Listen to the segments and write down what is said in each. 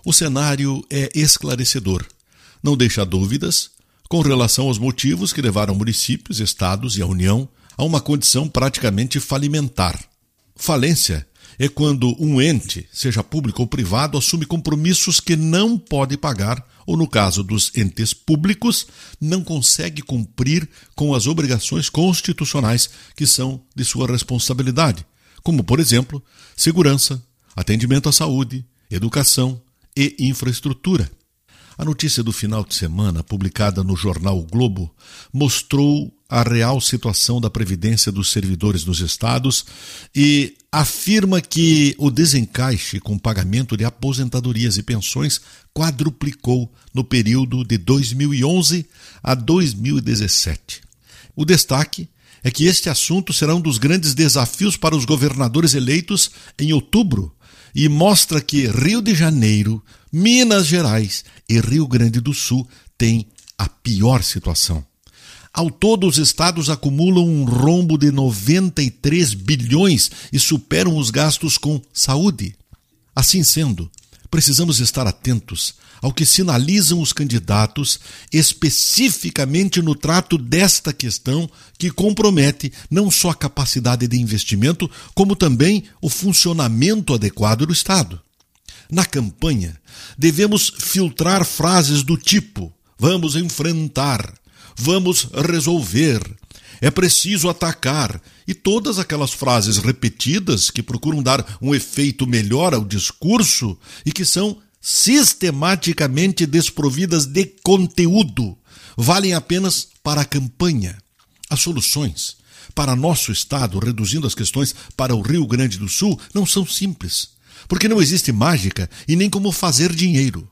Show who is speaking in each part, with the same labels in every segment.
Speaker 1: O cenário é esclarecedor. Não deixa dúvidas com relação aos motivos que levaram municípios, estados e a União a uma condição praticamente falimentar. Falência é quando um ente, seja público ou privado, assume compromissos que não pode pagar ou, no caso dos entes públicos, não consegue cumprir com as obrigações constitucionais que são de sua responsabilidade, como, por exemplo, segurança, atendimento à saúde, educação e infraestrutura. A notícia do final de semana, publicada no jornal O Globo, mostrou a real situação da previdência dos servidores nos estados e afirma que o desencaixe com pagamento de aposentadorias e pensões quadruplicou no período de 2011 a 2017. O destaque é que este assunto será um dos grandes desafios para os governadores eleitos em outubro e mostra que Rio de Janeiro, Minas Gerais e Rio Grande do Sul têm a pior situação. Ao todo, os estados acumulam um rombo de 93 bilhões e superam os gastos com saúde. Assim sendo, precisamos estar atentos ao que sinalizam os candidatos, especificamente no trato desta questão que compromete não só a capacidade de investimento, como também o funcionamento adequado do Estado. Na campanha, devemos filtrar frases do tipo: vamos enfrentar, vamos resolver, é preciso atacar, e todas aquelas frases repetidas que procuram dar um efeito melhor ao discurso e que são sistematicamente desprovidas de conteúdo, valem apenas para a campanha. As soluções para nosso estado, reduzindo as questões para o Rio Grande do Sul, não são simples, porque não existe mágica e nem como fazer dinheiro.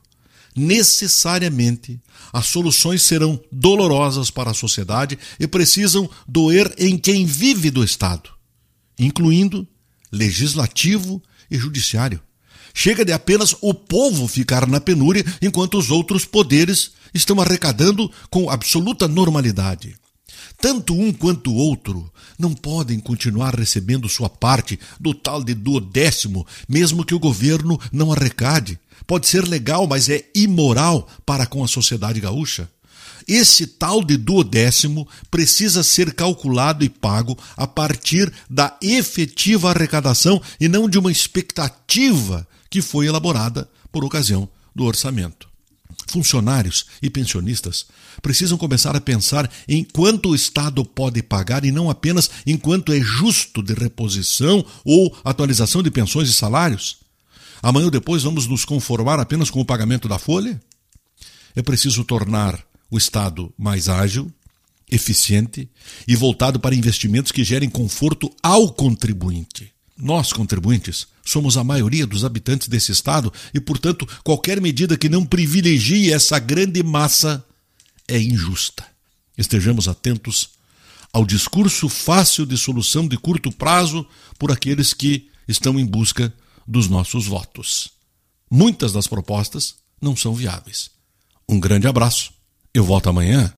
Speaker 1: Necessariamente, as soluções serão dolorosas para a sociedade e precisam doer em quem vive do Estado, incluindo legislativo e judiciário. Chega de apenas o povo ficar na penúria enquanto os outros poderes estão arrecadando com absoluta normalidade. Tanto um quanto o outro não podem continuar recebendo sua parte do tal de 1/10, mesmo que o governo não arrecade. Pode ser legal, mas é imoral para com a sociedade gaúcha. Esse tal de 1/10 precisa ser calculado e pago a partir da efetiva arrecadação e não de uma expectativa que foi elaborada por ocasião do orçamento. Funcionários e pensionistas precisam começar a pensar em quanto o Estado pode pagar e não apenas em quanto é justo de reposição ou atualização de pensões e salários. Amanhã ou depois vamos nos conformar apenas com o pagamento da folha? É preciso tornar o Estado mais ágil, eficiente e voltado para investimentos que gerem conforto ao contribuinte. Nós, contribuintes, somos a maioria dos habitantes desse estado e, portanto, qualquer medida que não privilegie essa grande massa é injusta. Estejamos atentos ao discurso fácil de solução de curto prazo por aqueles que estão em busca dos nossos votos. Muitas das propostas não são viáveis. Um grande abraço. Eu volto amanhã